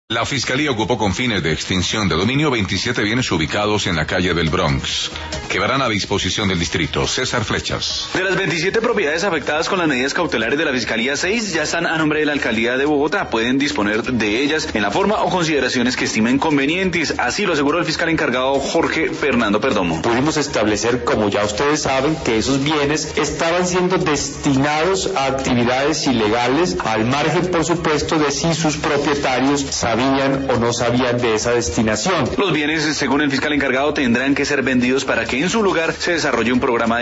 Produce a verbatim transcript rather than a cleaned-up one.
La Fiscalía ocupó con fines de extinción de dominio veintisiete bienes ubicados en la calle del Bronx. Quedarán a disposición del distrito. César Flechas. De las veintisiete propiedades afectadas con las medidas cautelares de la Fiscalía, seis ya están a nombre de la Alcaldía de Bogotá. Pueden disponer de ellas en la forma o consideraciones que estimen convenientes. Así lo aseguró el fiscal encargado Jorge Fernando Perdomo. Pudimos establecer, como ya ustedes saben, que esos bienes estaban siendo destinados a actividades ilegales, al margen, por supuesto, de si sus propietarios sabían o no sabían de esa destinación. Los bienes, según el fiscal encargado, tendrán que ser vendidos para que en su lugar se desarrolle un programa de